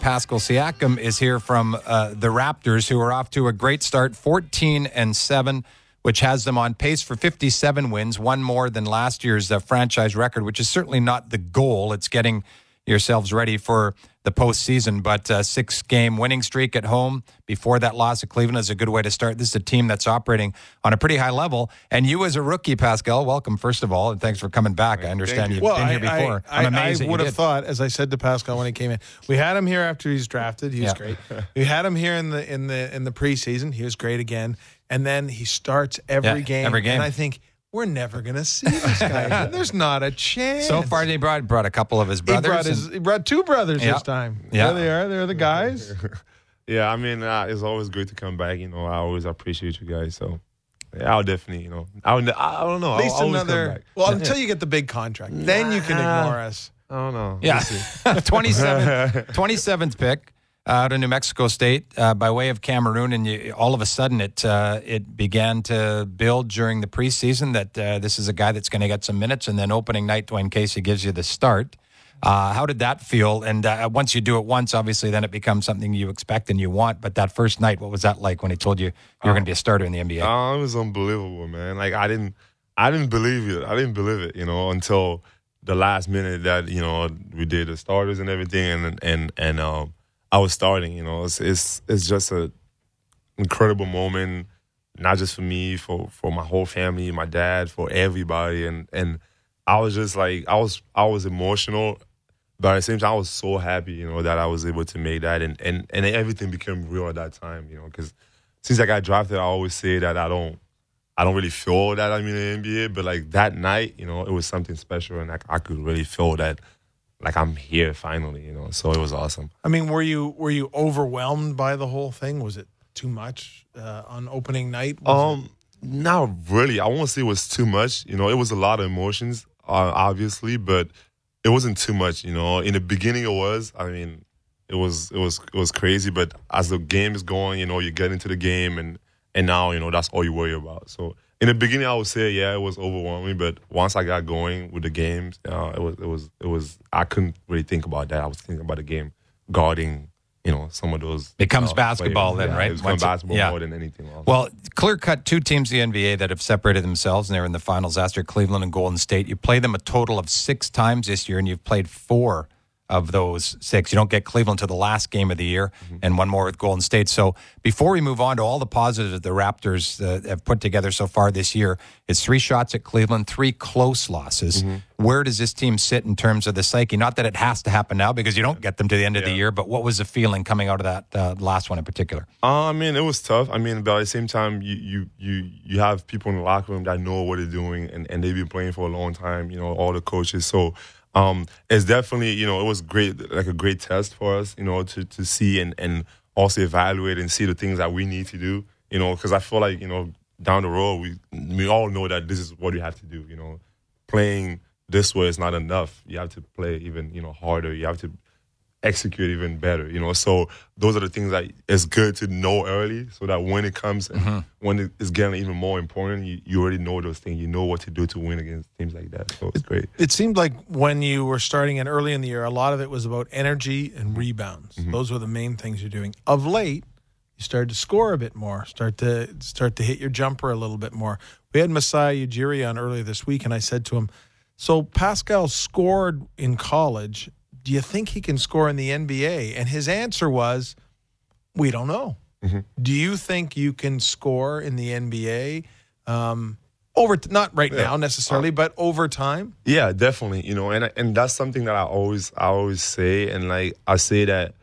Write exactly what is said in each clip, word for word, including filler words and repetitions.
Pascal Siakam is here from uh, the Raptors, who are off to a great start, fourteen and seven, which has them on pace for fifty-seven wins, one more than last year's uh, franchise record, which is certainly not the goal. It's getting yourselves ready for the postseason, but a six-game winning streak at home before that loss at Cleveland is a good way to start. This is a team that's operating on a pretty high level, and you as a rookie, Pascal, welcome, first of all, and thanks for coming back. I understand you've well, been here I, before. I, I'm amazed I, I that would you have did. thought, as I said to Pascal when he came in, we had him here after he's drafted. He was Yeah. great. We had him here in the in the in the preseason. He was great again, and then he starts every Yeah, game. every game. and I think, we're never going to see this guy again. There's not a chance. So far, they brought, brought a couple of his he brothers. brought, his, and- he brought two brothers Yeah. this time. Yeah. There they are. They're the guys. Yeah, I mean, uh, it's always great to come back. You know, I always appreciate you guys. So, yeah, I'll definitely, you know, I'll, I don't know. At least I'll always come another. back. Well, until you get the big contract, then you can Nah. ignore us. I don't know. Yeah, twenty-seventh, twenty-seventh pick uh, out of New Mexico State uh, by way of Cameroon, and you, all of a sudden it uh, it began to build during the preseason that uh, this is a guy that's going to get some minutes, and then opening night, Dwayne Casey gives you the start. Uh, how did that feel? And uh, once you do it once, obviously, then it becomes something you expect and you want. But that first night, what was that like when he told you you were going to be a starter in the N B A? Uh, it was unbelievable, man. Like I didn't, I didn't believe it. I didn't believe it, you know, until the last minute that you know we did the starters and everything, and and and um, I was starting. You know, it's it's it's just a incredible moment, not just for me, for for my whole family, my dad, for everybody, and and I was just like I was I was emotional. But at the same time, I was so happy, you know, that I was able to make that, and and, and everything became real at that time, you know, because since I got drafted, I always say that I don't, I don't really feel that I'm in the N B A, but like that night, you know, it was something special, and I, I could really feel that, like I'm here finally, you know, so it was awesome. I mean, were you were you overwhelmed by the whole thing? Was it too much uh, on opening night? Was Um, not really. I won't say it was too much. You know, it was a lot of emotions, uh, obviously, but it wasn't too much. You know, in the beginning, it was. I mean, it was it was it was crazy. But as the game is going, you know, you get into the game, and and now you know that's all you worry about. So in the beginning, I would say, yeah, it was overwhelming. But once I got going with the games, uh, it was it was it was. I couldn't really think about that. I was thinking about the game, guarding. You know, some of those Becomes uh, basketball players. then, Yeah, right? It becomes Once it- basketball yeah. more than anything else. Well, clear-cut two teams in the N B A that have separated themselves, and they're in the finals after Cleveland and Golden State. You play them a total of six times this year, and you've played four of those six. You don't get Cleveland to the last game of the year, mm-hmm. and one more with Golden State. So before we move on to all the positives that the Raptors uh, have put together so far this year, it's three shots at Cleveland, three close losses. Mm-hmm. Where does this team sit in terms of the psyche? Not that it has to happen now because you don't get them to the end of yeah. the year, but what was the feeling coming out of that uh, last one in particular? Uh, I mean, it was tough. I mean, but at the same time, you you you you have people in the locker room that know what they're doing, and, and they've been playing for a long time, you know, all the coaches. So um, it's definitely, you know, it was great, like a great test for us, you know, to, to see and, and also evaluate and see the things that we need to do, you know, because I feel like, you know, down the road, we we all know that this is what you have to do, you know. Playing this way is not enough. You have to play even, you know, harder. You have to execute even better, you know. So those are the things that it's good to know early so that when it comes, mm-hmm. when it is getting even more important, you, you already know those things. You know what to do to win against teams like that. So it's great. It seemed like when you were starting in early in the year, a lot of it was about energy and rebounds. Mm-hmm. Those were the main things you're doing. Of late, you started to score a bit more, start to start to hit your jumper a little bit more. We had Masai Ujiri on earlier this week, and I said to him, so Pascal scored in college. Do you think he can score in the N B A? And his answer was, we don't know. Mm-hmm. Do you think you can score in the N B A um, over, t- not right yeah. now necessarily, uh, but over time? Yeah, definitely. You know, and and that's something that I always I always say, and like I say that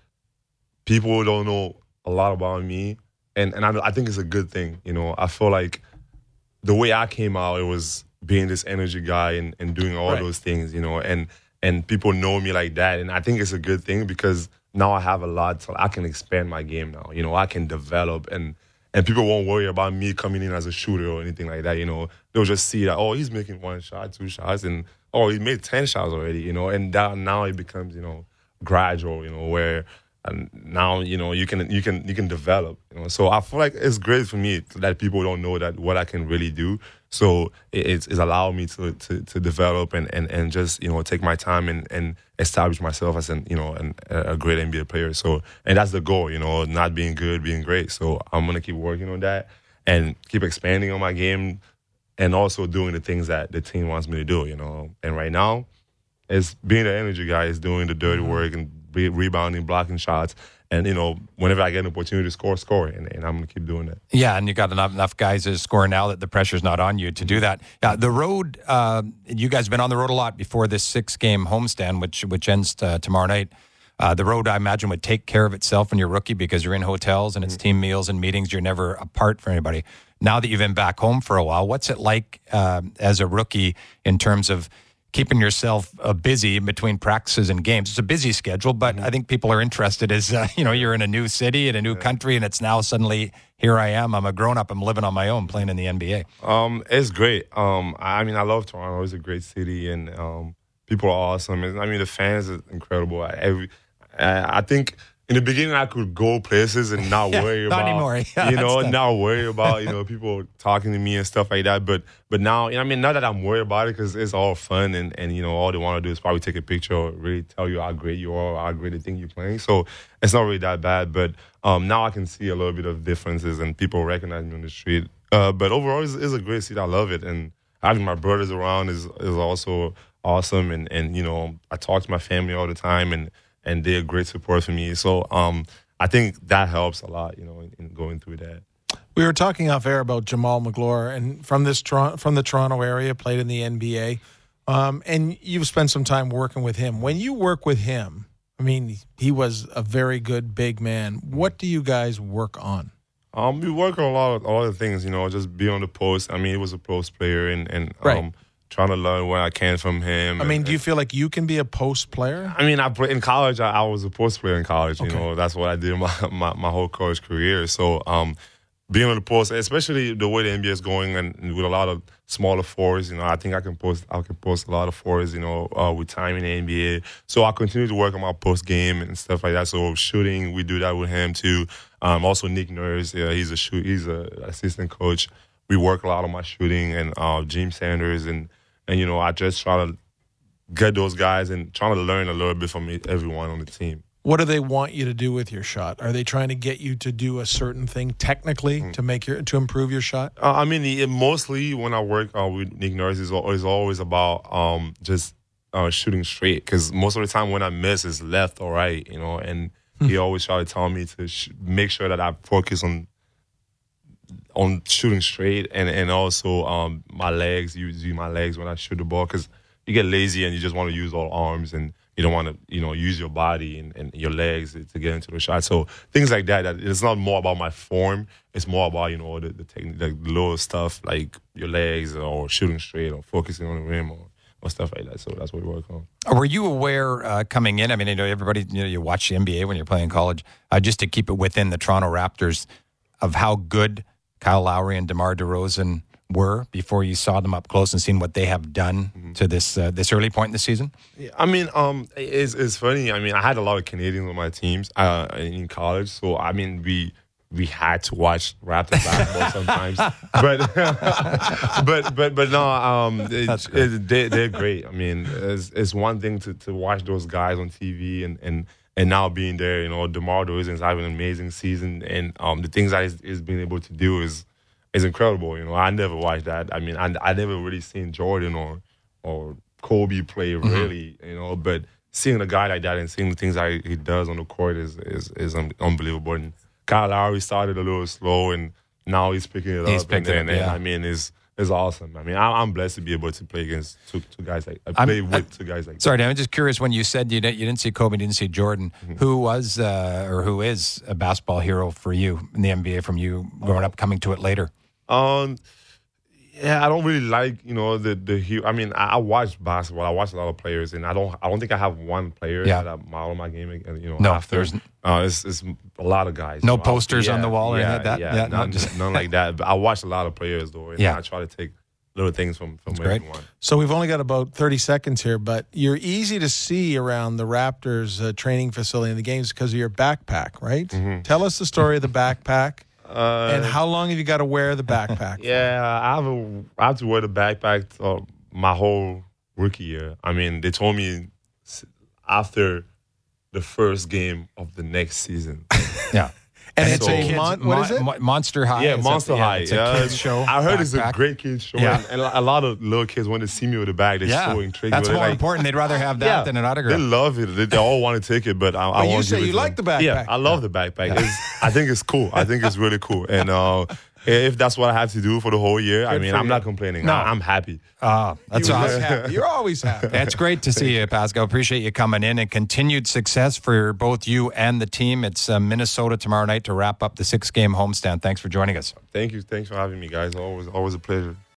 people don't know a lot about me, and and I, I think it's a good thing. You know, I feel like the way I came out, it was being this energy guy and, and doing all right. those things. You know, and. And people know me like that. And I think it's a good thing because now I have a lot. So I can expand my game now. You know, I can develop. And, and people won't worry about me coming in as a shooter or anything like that. You know, they'll just see that, oh, he's making one shot, two shots. And, oh, he made ten shots already, you know. And that, now it becomes, you know, gradual, you know, where and now you know you can you can you can develop. You know, so I feel like it's great for me that people don't know that what I can really do. So it, it's, it's allowed me to, to, to develop and, and, and just you know take my time and, and establish myself as an you know an, a great N B A player. So and that's the goal, you know, not being good, being great. So I'm gonna keep working on that and keep expanding on my game, and also doing the things that the team wants me to do. You know, and right now, it's being the energy guy, is doing the dirty mm-hmm. work and re- rebounding, blocking shots. And, you know, whenever I get an opportunity to score, score. And, and I'm going to keep doing that. Yeah, and you got enough, enough guys to score now that the pressure's not on you to do that. Yeah, the road, uh, you guys have been on the road a lot before this six-game homestand, which which ends uh, tomorrow night. Uh, the road, I imagine, would take care of itself when you're rookie because you're in hotels and it's mm-hmm. team meals and meetings. You're never apart from anybody. Now that you've been back home for a while, what's it like uh, as a rookie in terms of keeping yourself uh, busy between practices and games? It's a busy schedule, but mm-hmm. I think people are interested as, uh, you know, you're in a new city, in a new yeah. country, and it's now suddenly, here I am, I'm a grown-up, I'm living on my own, playing in the N B A. Um, it's great. Um, I mean, I love Toronto. It's a great city, and um, people are awesome. And, I mean, the fans are incredible. I, every, I, I think... In the beginning, I could go places and not yeah, worry not about, anymore. Yeah, you know, not worry about, you know, people talking to me and stuff like that. But but now, you know, I mean, not that I'm worried about it because it's all fun and, and, you know, all they want to do is probably take a picture or really tell you how great you are, how great they think you're playing. So it's not really that bad. But um, now I can see a little bit of differences and people recognize me on the street. Uh, but overall, it's, it's a great city. I love it. And having my brothers around is is also awesome. And, and, you know, I talk to my family all the time and, and they're great support for me. So um, I think that helps a lot, you know, in, in going through that. We were talking off air about Jamal Magloire, and from this from the Toronto area, played in the N B A, um, and you've spent some time working with him. When you work with him, I mean, he was a very good big man. What do you guys work on? Um, we work on a lot of a lot of things, you know, just be on the post. I mean, he was a post player, and and right. um, trying to learn what I can from him. I mean, and, do you feel like you can be a post player? I mean, I play, in college, I, I was a post player in college. Okay. You know, that's what I did my, my, my whole college career. So um, being on the post, especially the way the N B A is going and, and with a lot of smaller fours, you know, I think I can post I can post a lot of fours, you know, uh, with time in the N B A. So I continue to work on my post game and stuff like that. So shooting, we do that with him too. Um, also Nick Nurse, yeah, he's a shoot, he's a assistant coach. We work a lot on my shooting, and uh, James Sanders and. And, you know, I just try to get those guys and trying to learn a little bit from everyone on the team. What do they want you to do with your shot? Are they trying to get you to do a certain thing technically mm-hmm. to make your to improve your shot? Uh, I mean, it, mostly when I work uh, with Nick Nurse, is always, always about um, just uh, shooting straight. Because most of the time when I miss, it's left or right, you know. And mm-hmm. he always try to tell me to sh- make sure that I focus on on shooting straight and, and also um, my legs, use my legs when I shoot the ball, because you get lazy and you just want to use all arms and you don't want to, you know, use your body and, and your legs to get into the shot. So things like that, that it's not more about my form. It's more about, you know, the, the technique, the little stuff like your legs or shooting straight or focusing on the rim or, or stuff like that. So that's what we work on. Were you aware uh, coming in, I mean, you know, everybody, you know, you watch the N B A when you're playing college, uh, just to keep it within the Toronto Raptors, of how good Kyle Lowry and DeMar DeRozan were before you saw them up close and seen what they have done mm-hmm. to this uh, this early point in the season? Yeah, I mean, um, it's it's funny. I mean, I had a lot of Canadians on my teams uh, in college, so I mean, we we had to watch Raptors basketball sometimes. But but but but no, um, it, it, they, they're great. I mean, it's, it's one thing to, to watch those guys on T V and and. And now being there, you know, DeMar DeRozan is having an amazing season, and um, the things that he's, he's been able to do is is incredible. You know, I never watched that. I mean, I, I never really seen Jordan or or Kobe play really, mm-hmm. you know. But seeing a guy like that and seeing the things that he does on the court is is is unbelievable. And Kyle Lowry started a little slow, and now he's picking it he's up. Picking and, it, and, yeah. and I mean, it's It's awesome. I mean, I'm blessed to be able to play against two, two guys like I play I'm, with two guys like. Sorry, that. I'm just curious. When you said you didn't, you didn't see Kobe, you didn't see Jordan, mm-hmm. who was uh, or who is a basketball hero for you in the N B A from you growing up, coming to it later? Um, yeah, I don't really like you know the the hero. I mean, I, I watch basketball. I watch a lot of players, and I don't I don't think I have one player yeah. that I model my game. You know, no, after there's uh, it's, it's a lot of guys. No you know, posters yeah, on the wall or yeah, anything like that. Yeah, yeah none, no, just none like that. But I watch a lot of players though, and yeah. I try to take little things from from great. everyone. So we've only got about thirty seconds here, but you're easy to see around the Raptors uh, training facility in the games because of your backpack, right? Mm-hmm. Tell us the story of the backpack. Uh, And how long have you got to wear the backpack? Yeah, I have a, I have to wear the backpack uh, my whole rookie year. I mean, they told me s- after the first game of the next season. Yeah. And it's So- a mon- what is it? Mo- Monster High. Yeah, Is Monster it? High. It's a yeah. kids show. I heard it's a backpack. great kids show, Yeah. and, and a lot of little kids want to see me with a bag. They're Yeah, so intrigued. that's with more it. Like, important. They'd rather have that yeah, than an They autograph. love it. They, they all want to take it, but I, I But you won't say give it you to like them. the backpack. Yeah, I love the backpack. It's, I think it's cool. I think it's really cool. And uh, if that's what I have to do for the whole year, I Good mean, for I'm you. not complaining. No. I, I'm happy. Ah, that's You're awesome. happy. You're always happy. It's great to see you, Pascal. Appreciate you coming in, and continued success for both you and the team. It's uh, Minnesota tomorrow night to wrap up the six-game homestand. Thanks for joining us. Thank you. Thanks for having me, guys. Always, always a pleasure.